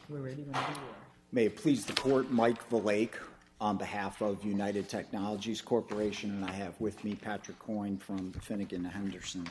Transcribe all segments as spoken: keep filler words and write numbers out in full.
We're ready when you are. May it please the Court, Mike Valake on behalf of United Technologies Corporation, and I have with me Patrick Coyne from Finnegan Henderson.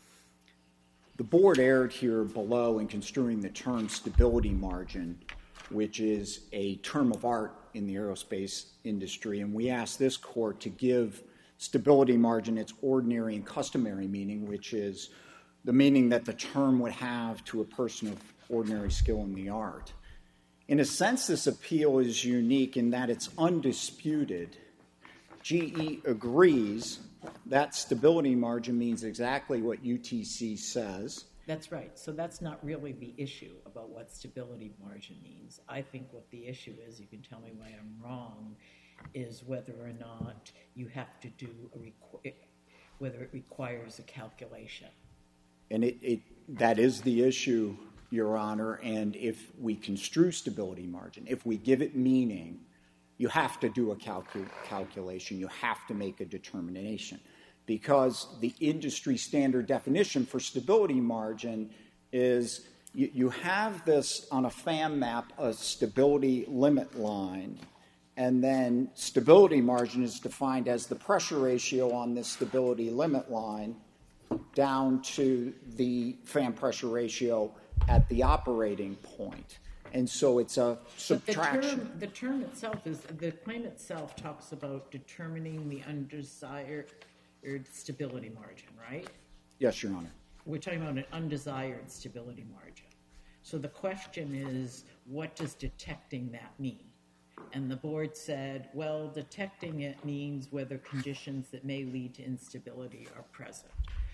The Board erred here below in construing the term stability margin, which is a term of art in the aerospace industry, and we asked this Court to give stability margin its ordinary and customary meaning, which is the meaning that the term would have to a person of ordinary skill in the art. In a sense, this appeal is unique in that it's undisputed. G E agrees that stability margin means exactly what U T C says. That's right. So that's not really the issue about what stability margin means. I think what the issue is, you can tell me why I'm wrong, is whether or not you have to do a requ- whether it requires a calculation. And it, it that is the issue, Your Honor, and if we construe stability margin, if we give it meaning, you have to do a calcu- calculation, you have to make a determination, because the industry standard definition for stability margin is you, you have this on a FAM map, a stability limit line, and then stability margin is defined as the pressure ratio on this stability limit line down to the fan pressure ratio at the operating point. And so it's a subtraction. The term, the term itself is, the claim itself talks about determining the undesired stability margin, right? Yes, Your Honor. We're talking about an undesired stability margin. So the question is, what does detecting that mean? And the board said, well, detecting it means whether conditions that may lead to instability are present.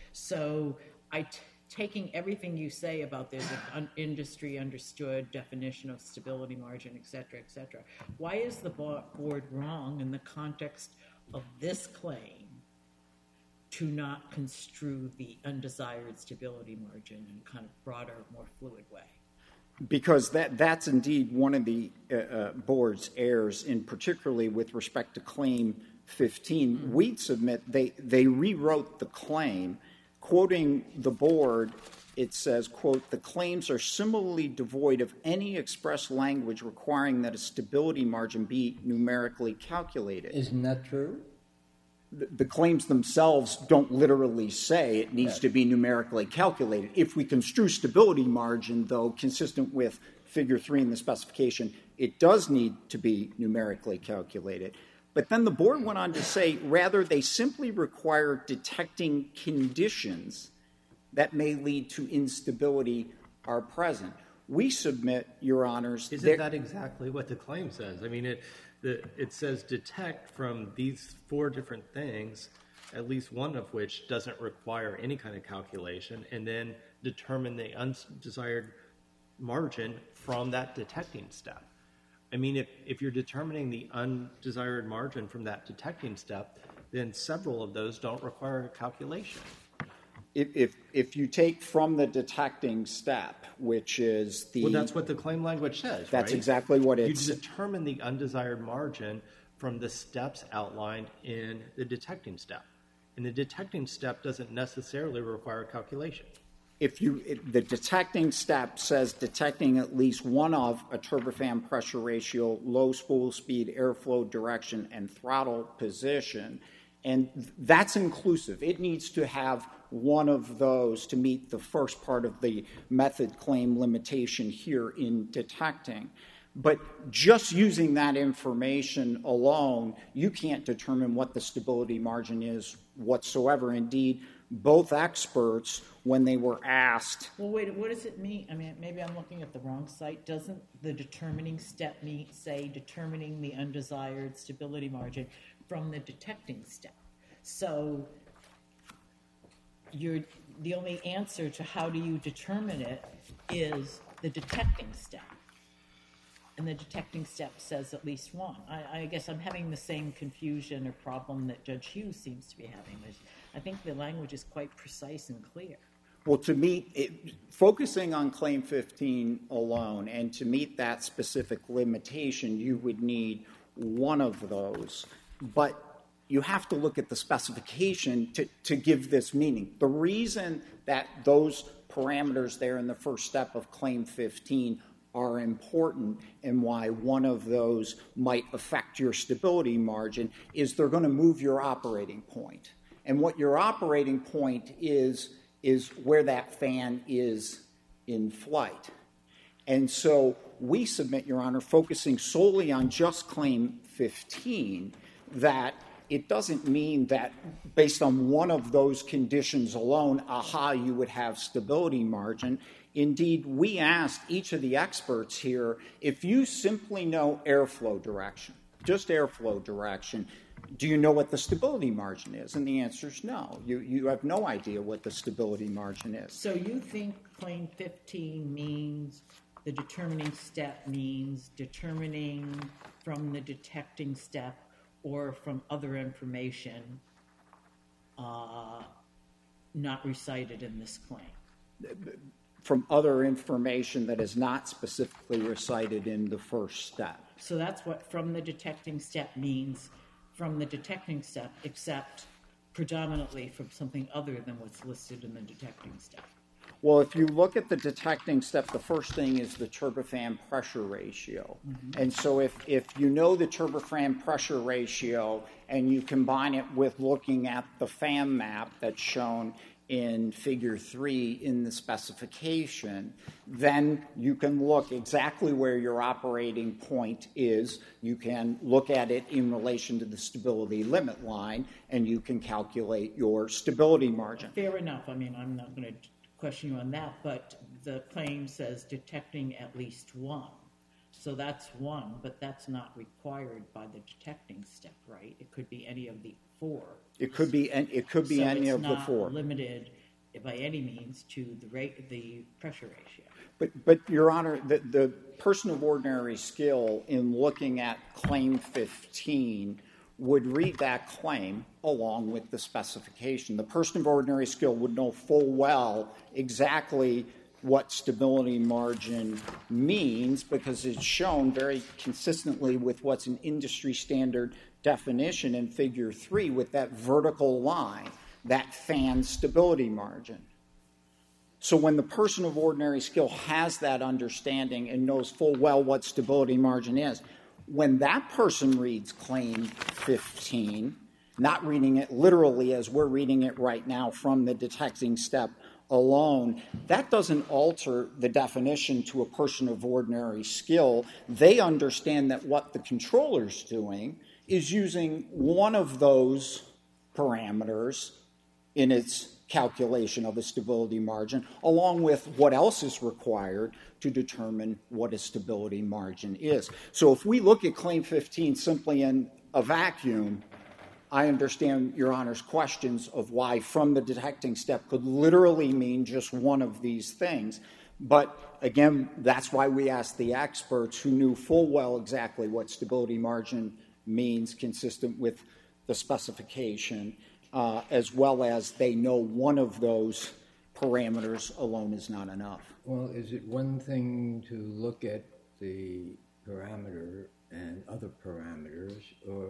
So I, t- taking everything you say about there's an un- industry understood definition of stability margin, et cetera, et cetera, why is the bo- board wrong in the context of this claim to not construe the undesired stability margin in a kind of broader, more fluid way? Because that, that's indeed one of the uh, uh, board's errors, in particularly with respect to Claim fifteen. Mm-hmm. We'd submit they, they rewrote the claim. Quoting the board, it says, quote, the claims are similarly devoid of any express language requiring that a stability margin be numerically calculated. Isn't that true? The, the claims themselves don't literally say it needs to be numerically calculated. If we construe stability margin, though, consistent with figure three in the specification, it does need to be numerically calculated. But then the board went on to say, rather, they simply require detecting conditions that may lead to instability are present. We submit, Your Honors... Isn't that exactly what the claim says? I mean, it the, it says detect from these four different things, at least one of which doesn't require any kind of calculation, and then determine the undesired margin from that detecting step. I mean, if, if you're determining the undesired margin from that detecting step, then several of those don't require a calculation. If, if, if you take from the detecting step, which is the... Well, that's what the claim language says, That's right? exactly what it's... You determine the undesired margin from the steps outlined in the detecting step. And the detecting step doesn't necessarily require a calculation. If you, it, the detecting step says detecting at least one of a turbofan pressure ratio, low spool speed, airflow direction, and throttle position, and that's inclusive. It needs to have one of those to meet the first part of the method claim limitation here in detecting. But just using that information alone, you can't determine what the stability margin is whatsoever. Indeed, both experts, when they were asked... Well, wait, what does it mean? I mean, maybe I'm looking at the wrong site. Doesn't the determining step mean, say, determining the undesired stability margin from the detecting step? So you're, the only answer to how do you determine it is the detecting step. And the detecting step says at least one. I, I guess I'm having the same confusion or problem that Judge Hughes seems to be having. I think the language is quite precise and clear. Well, to meet, it, focusing on Claim fifteen alone, and to meet that specific limitation, you would need one of those. But you have to look at the specification to, to give this meaning. The reason that those parameters there in the first step of Claim fifteen are important and why one of those might affect your stability margin is they're going to move your operating point. And what your operating point is, is where that fan is in flight. And so we submit, Your Honor, focusing solely on just Claim fifteen, that it doesn't mean that based on one of those conditions alone, aha, you would have stability margin. Indeed, we asked each of the experts here, if you simply know airflow direction, just airflow direction, do you know what the stability margin is? And the answer is no. You, you have no idea what the stability margin is. So you think Claim fifteen means the determining step means determining from the detecting step or from other information uh, not recited in this claim? From other information that is not specifically recited in the first step. So that's what from the detecting step means, from the detecting step, except predominantly from something other than what's listed in the detecting step. Well, if you look at the detecting step, the first thing is the turbofan pressure ratio. Mm-hmm. And so if, if you know the turbofan pressure ratio and you combine it with looking at the fan map that's shown in figure three in the specification, then you can look exactly where your operating point is. You can look at it in relation to the stability limit line, and you can calculate your stability margin. Fair enough. I mean, I'm not going to question you on that, but the claim says detecting at least one. So that's one, but that's not required by the detecting step, right? It could be any of the four. It could be. It could be so any of the four. It's not limited by any means to the rate, the pressure ratio. But, but Your Honor, the, the person of ordinary skill in looking at Claim fifteen would read that claim along with the specification. The person of ordinary skill would know full well exactly what stability margin means because it's shown very consistently with what's an industry standard definition in figure three with that vertical line, that fan stability margin. So when the person of ordinary skill has that understanding and knows full well what stability margin is, when that person reads Claim fifteen, not reading it literally as we're reading it right now from the detecting step alone, that doesn't alter the definition to a person of ordinary skill. They understand that what the controller's doing is using one of those parameters in its calculation of a stability margin, along with what else is required to determine what a stability margin is. So if we look at Claim fifteen simply in a vacuum, I understand Your Honor's questions of why from the detecting step could literally mean just one of these things. But again, that's why we asked the experts who knew full well exactly what stability margin means consistent with the specification, uh, as well as they know one of those parameters alone is not enough. Well, is it one thing to look at the parameter and other parameters,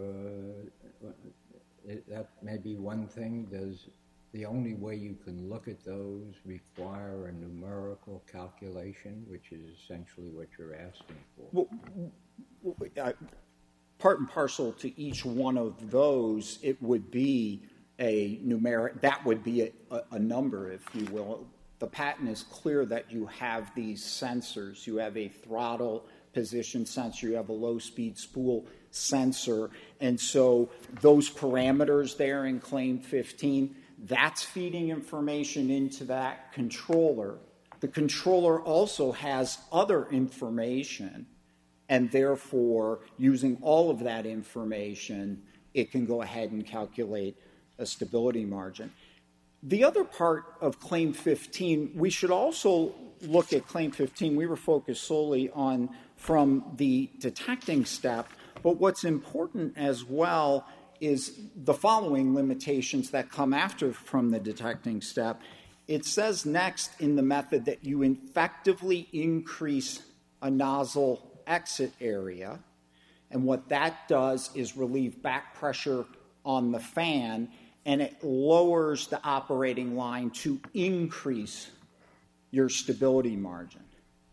or that may be one thing? Does the only way you can look at those require a numerical calculation, which is essentially what you're asking for? Well, uh, part and parcel to each one of those, it would be a numeric, that would be a, a, a number, if you will. The patent is clear that you have these sensors. You have a throttle position sensor, you have a low-speed spool sensor, and so those parameters there in Claim fifteen, that's feeding information into that controller. The controller also has other information, and therefore, using all of that information, it can go ahead and calculate a stability margin. The other part of Claim fifteen, we should also look at Claim fifteen. We were focused solely on from the detecting step, but what's important as well is the following limitations that come after from the detecting step. It says next in the method that you effectively increase a nozzle exit area, and what that does is relieve back pressure on the fan, and it lowers the operating line to increase your stability margin.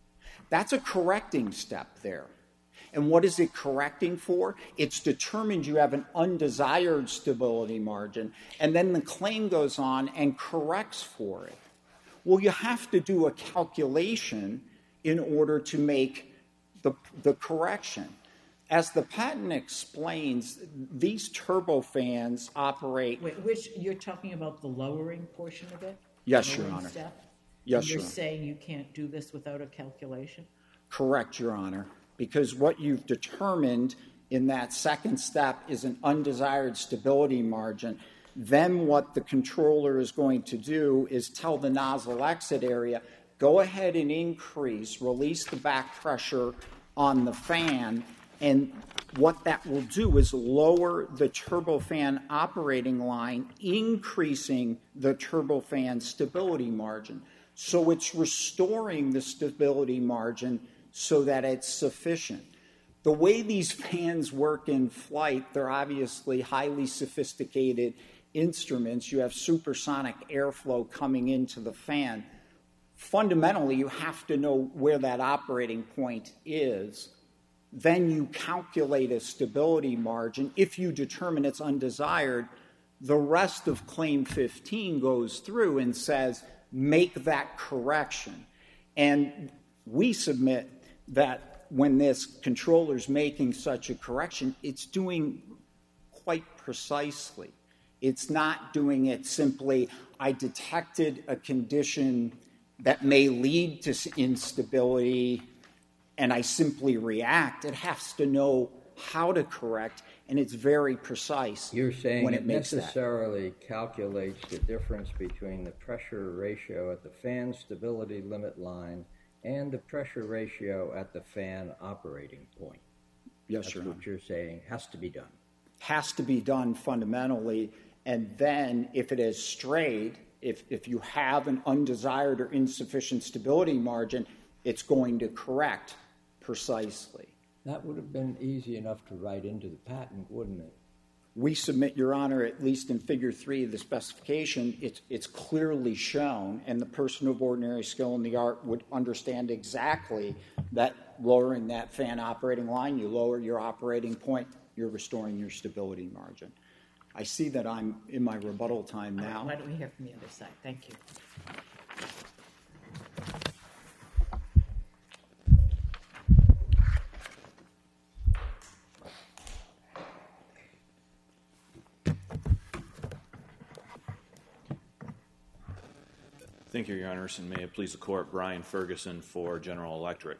That's a correcting step there. And what is it correcting for? It's determined you have an undesired stability margin, and then the claim goes on and corrects for it. Well, you have to do a calculation in order to make the, the correction. As the patent explains, these turbofans operate... Wait, which, you're talking about the lowering portion of it? Yes, Lowering Your Honor. Step? Yes, and Your you're Honor. saying you can't do this without a calculation? Correct, Your Honor, because what you've determined in that second step is an undesired stability margin. Then what the controller is going to do is tell the nozzle exit area, go ahead and increase, release the back pressure on the fan, and what that will do is lower the turbofan operating line, increasing the turbofan stability margin. So it's restoring the stability margin so that it's sufficient. The way these fans work in flight, they're obviously highly sophisticated instruments. You have supersonic airflow coming into the fan. Fundamentally, you have to know where that operating point is. Then you calculate a stability margin. If you determine it's undesired, the rest of Claim fifteen goes through and says, make that correction. And we submit that when this controller's making such a correction, it's doing quite precisely. It's not doing it simply, I detected a condition that may lead to instability, and I simply react. It has to know how to correct, and it's very precise. You're saying when it, it makes necessarily that. calculates the difference between the pressure ratio at the fan stability limit line and the pressure ratio at the fan operating point. Yes, That's Your what Honor. you're saying has to be done. Has to be done fundamentally, and then if it has strayed, if, if you have an undesired or insufficient stability margin, it's going to correct precisely. That would have been easy enough to write into the patent, wouldn't it? We submit, Your Honor, at least in Figure three of the specification, it's, it's clearly shown, and the person of ordinary skill in the art would understand exactly that lowering that fan operating line, you lower your operating point, you're restoring your stability margin. I see that I'm in my rebuttal time now. Why don't we hear from the other side? Thank you. Thank you, Your Honors, and may it please the Court, Brian Ferguson for General Electric.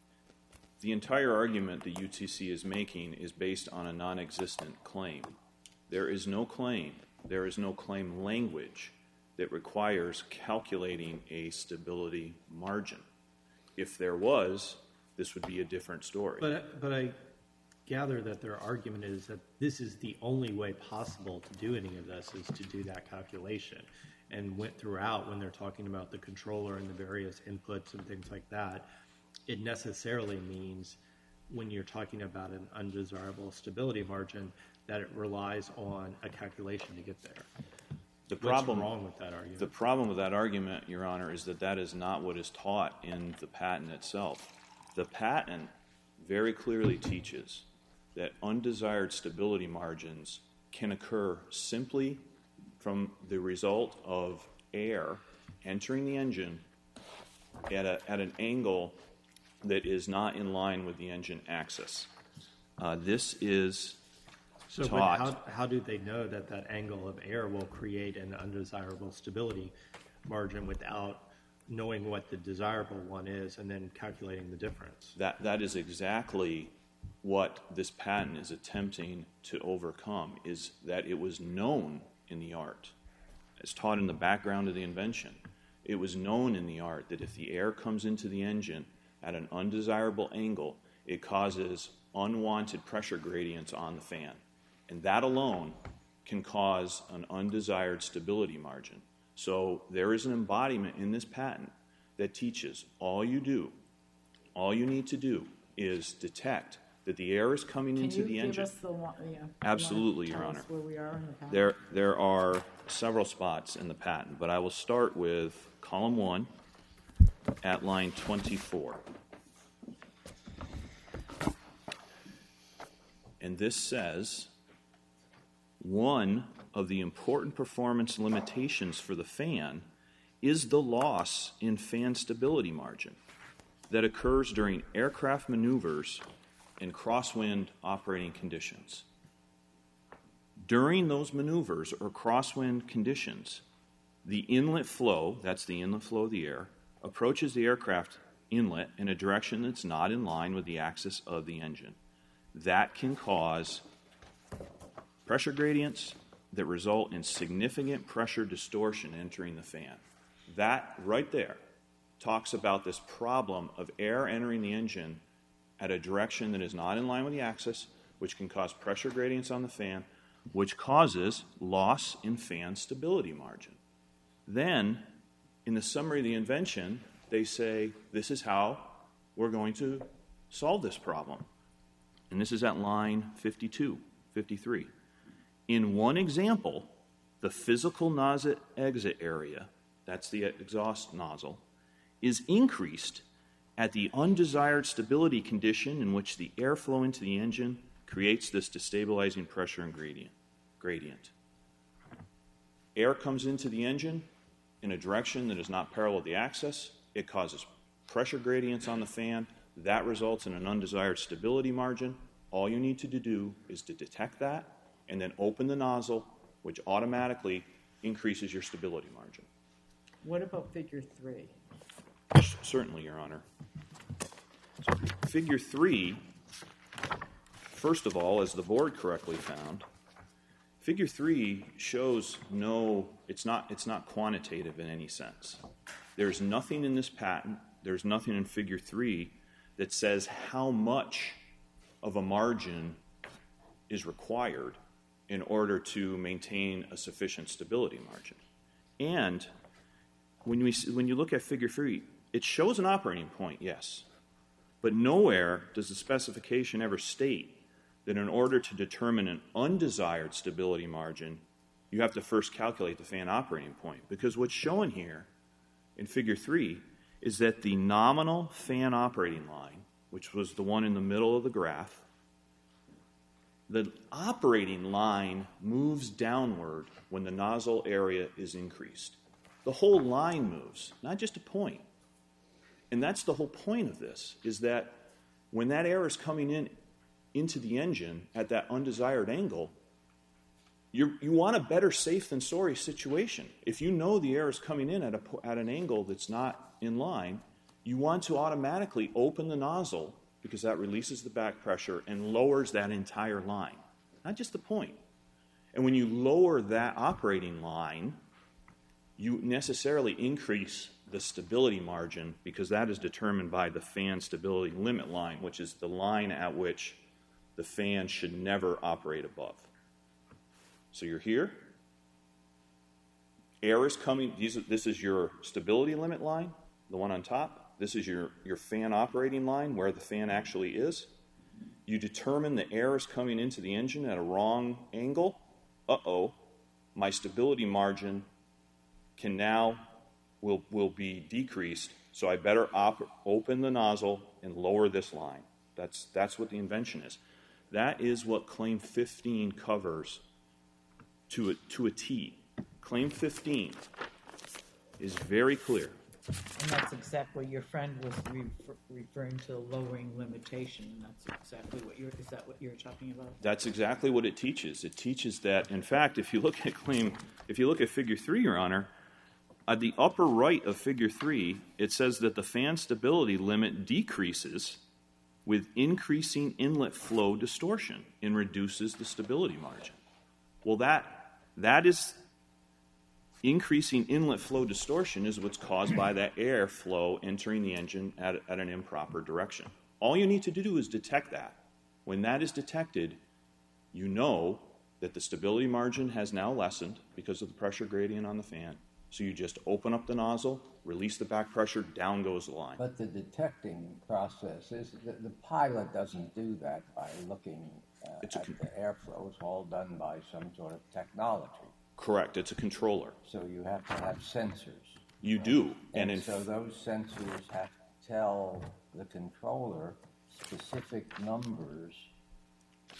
The entire argument the U T C is making is based on a non-existent claim. There is no claim, there is no claim language that requires calculating a stability margin. If there was, this would be a different story. But, but I gather that their argument is that this is the only way possible to do any of this is to do that calculation. And went throughout when they're talking about the controller and the various inputs and things like that, it necessarily means when you're talking about an undesirable stability margin that it relies on a calculation to get there. The problem, What's wrong with that argument? The problem with that argument, Your Honor, is that that is not what is taught in the patent itself. The patent very clearly teaches that undesired stability margins can occur simply from the result of air entering the engine at, a, at an angle that is not in line with the engine axis. Uh, this is so taught. But how, how do they know that that angle of air will create an undesirable stability margin without knowing what the desirable one is and then calculating the difference? That, that is exactly what this patent is attempting to overcome, is that it was known in the art. It's taught in the background of the invention. It was known in the art that if the air comes into the engine at an undesirable angle, it causes unwanted pressure gradients on the fan. And that alone can cause an undesired stability margin. So there is an embodiment in this patent that teaches all you do, all you need to do is detect that the air is coming Can into you the give engine. us the one? Yeah, Absolutely, tell Your us Honor. Where we are in the patent? There, there are several spots in the patent, but I will start with column one at line twenty-four. And this says one of the important performance limitations for the fan is the loss in fan stability margin that occurs during aircraft maneuvers in crosswind operating conditions. During those maneuvers or crosswind conditions, the inlet flow, that's the inlet flow of the air, approaches the aircraft inlet in a direction that's not in line with the axis of the engine. That can cause pressure gradients that result in significant pressure distortion entering the fan. That right there talks about this problem of air entering the engine at a direction that is not in line with the axis, which can cause pressure gradients on the fan, which causes loss in fan stability margin. Then, in the summary of the invention, they say, this is how we're going to solve this problem. And this is at line fifty-two, fifty-three. In one example, the physical nozzle exit area, that's the exhaust nozzle, is increased at the undesired stability condition in which the airflow into the engine creates this destabilizing pressure and gradient. gradient. Air comes into the engine in a direction that is not parallel to the axis. It causes pressure gradients on the fan. That results in an undesired stability margin. All you need to do is to detect that and then open the nozzle, which automatically increases your stability margin. What about figure three? Certainly, Your Honor. So figure three, first of all, as the board correctly found, figure three shows no, it's not, it's not quantitative in any sense. There's nothing in this patent, there's nothing in figure three that says how much of a margin is required in order to maintain a sufficient stability margin. And when, we, when you look at figure three, it shows an operating point, yes, but nowhere does the specification ever state that in order to determine an undesired stability margin, you have to first calculate the fan operating point. Because what's shown here in figure three is that the nominal fan operating line, which was the one in the middle of the graph, the operating line moves downward when the nozzle area is increased. The whole line moves, not just a point. And that's the whole point of this, is that when that air is coming in into the engine at that undesired angle, you're, you want a better safe than sorry situation. If you know the air is coming in at, a, at an angle that's not in line, you want to automatically open the nozzle because that releases the back pressure and lowers that entire line, not just the point. And when you lower that operating line, you necessarily increase the stability margin because that is determined by the fan stability limit line, which is the line at which the fan should never operate above. So you're here. Air is coming. These, this is your stability limit line, the one on top. This is your, your fan operating line, where the fan actually is. You determine the air is coming into the engine at a wrong angle. Uh-oh, my stability margin can now, will, will be decreased, so I better op- open the nozzle and lower this line. That's, that's what the invention is. That is what Claim fifteen covers to a, to a T. Claim fifteen is very clear. And that's exactly, your friend was re- referring to the lowering limitation, and that's exactly what you're, is that what you're talking about? That's exactly what it teaches. It teaches that, in fact, if you look at claim, if you look at figure three, Your Honor, at the upper right of figure three, it says that the fan stability limit decreases with increasing inlet flow distortion and reduces the stability margin. Well, that that is increasing inlet flow distortion is what's caused by that air flow entering the engine at, at an improper direction. All you need to do is detect that. When that is detected, you know that the stability margin has now lessened because of the pressure gradient on the fan. So you just open up the nozzle, release the back pressure, down goes the line. But the detecting process is the, the pilot doesn't do that by looking uh, at con- the airflow. It's all done by some sort of technology. Correct. It's a controller. So you have to have sensors. You do. And, And in so f- those sensors have to tell the controller specific numbers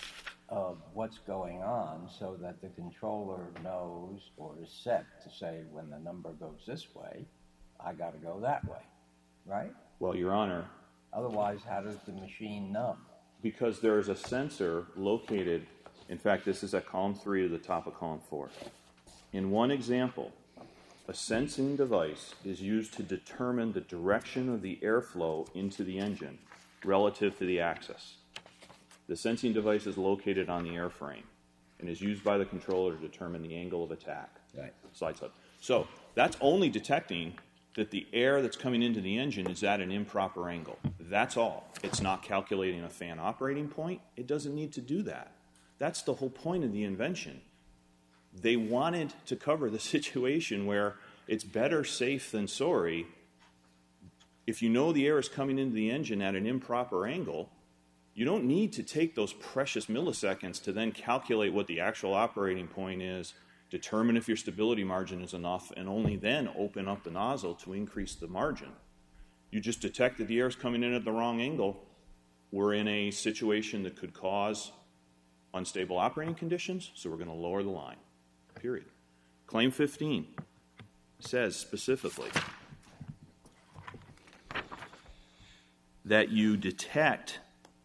of what's going on so that the controller knows or is set to say when the number goes this way, I got to go that way, right? Well, Your Honor. Otherwise, how does the machine know? Because there is a sensor located, in fact, this is at column three to the top of column four. In one example, a sensing device is used to determine the direction of the airflow into the engine relative to the axis. The sensing device is located on the airframe and is used by the controller to determine the angle of attack. Right. Slide slip. So that's only detecting that the air that's coming into the engine is at an improper angle. That's all. It's not calculating a fan operating point. It doesn't need to do that. That's the whole point of the invention. They wanted to cover the situation where it's better safe than sorry. If you know the air is coming into the engine at an improper angle, you don't need to take those precious milliseconds to then calculate what the actual operating point is, determine if your stability margin is enough, and only then open up the nozzle to increase the margin. You just detect that the air is coming in at the wrong angle. We're in a situation that could cause unstable operating conditions, so we're going to lower the line, period. Claim fifteen says specifically that you detect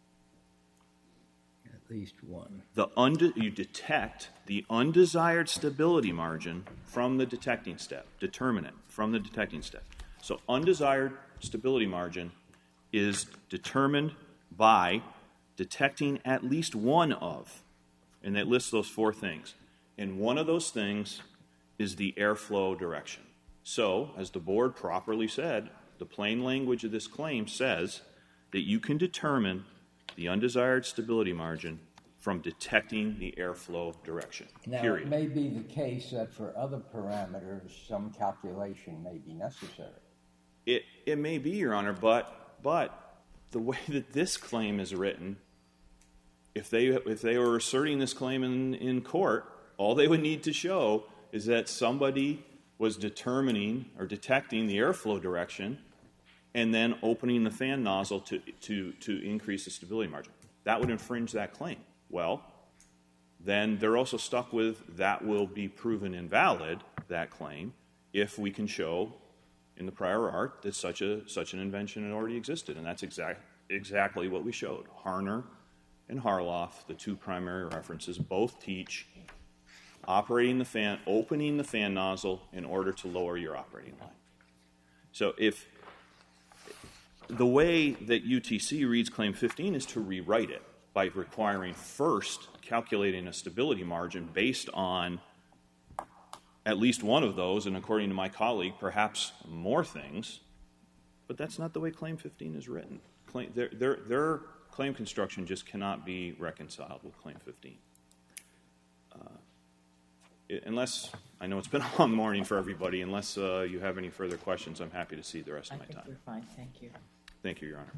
At least one. the unde- you detect the undesired stability margin from the detecting step. Determine it from the detecting step. So undesired stability margin is determined by detecting at least one of, and that lists those four things. And one of those things is the airflow direction. So, as the board properly said, the plain language of this claim says that you can determine the undesired stability margin from detecting the airflow direction, Now, period. it may be the case that for other parameters, some calculation may be necessary. It, it may be, Your Honor, but, but the way that this claim is written, if they, if they were asserting this claim in, in court, all they would need to show is that somebody was determining or detecting the airflow direction and then opening the fan nozzle to, to, to increase the stability margin. That would infringe that claim. Well, then they're also stuck with that will be proven invalid, that claim, if we can show in the prior art that such a such an invention had already existed. And that's exact, exactly what we showed. Harner and Harloff, the two primary references, both teach operating the fan, opening the fan nozzle in order to lower your operating line. So if the way that U T C reads Claim fifteen is to rewrite it by requiring first calculating a stability margin based on at least one of those, and according to my colleague, perhaps more things, but that's not the way Claim fifteen is written. Claim, their, their, their claim construction just cannot be reconciled with Claim fifteen. Uh, it, unless, I know it's been a long morning for everybody, unless uh, you have any further questions, I'm happy to see the rest I of my think time. we're fine, thank you. Thank you, Your Honor.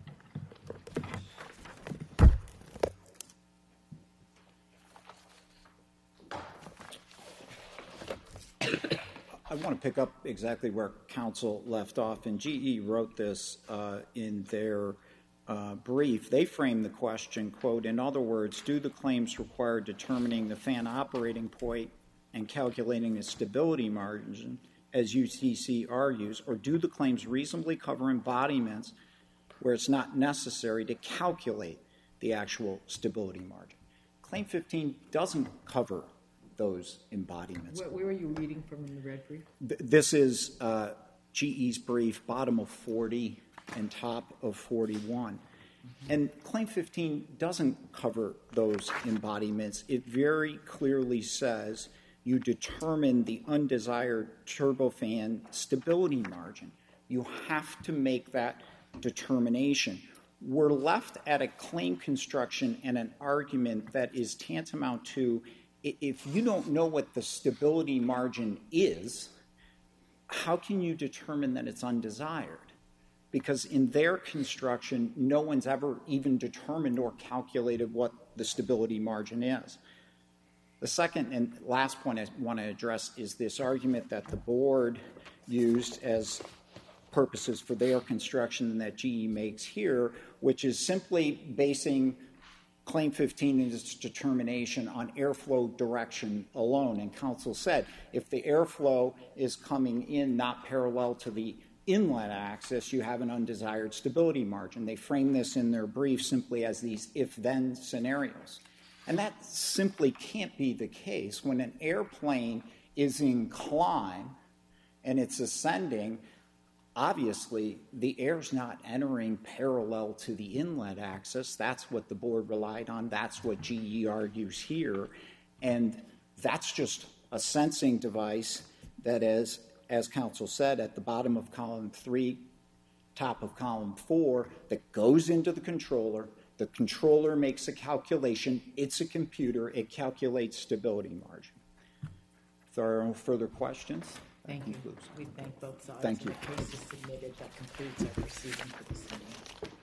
I want to pick up exactly where counsel left off, and G E wrote this uh, in their uh, brief. They framed the question, quote, in other words, do the claims require determining the fan operating point and calculating the stability margin, as U T C argues, or do the claims reasonably cover embodiments where it's not necessary to calculate the actual stability margin? Claim fifteen doesn't cover those embodiments. Where, where are you reading from in the red brief? Th- This is uh, G E's brief, bottom of forty and top of forty-one. Mm-hmm. And Claim fifteen doesn't cover those embodiments. It very clearly says you determine the undesired turbofan stability margin. You have to make that determination. We're left at a claim construction and an argument that is tantamount to, if you don't know what the stability margin is, how can you determine that it's undesired? Because in their construction, no one's ever even determined or calculated what the stability margin is. The second and last point I want to address is this argument that the board used as purposes for their construction that G E makes here, which is simply basing Claim fifteen is its determination on airflow direction alone. And counsel said if the airflow is coming in not parallel to the inlet axis, you have an undesired stability margin. They frame this in their brief simply as these if-then scenarios. And that simply can't be the case. When an airplane is in climb and it's ascending, obviously, the air's not entering parallel to the inlet axis. That's what the board relied on. That's what G E argues here. And that's just a sensing device that is, as counsel said, at the bottom of column three, top of column four, that goes into the controller. The controller makes a calculation. It's a computer. It calculates stability margin. If there are no further questions, Thank you. We thank both sides. Thank you. The case is submitted. That concludes our proceeding for this evening.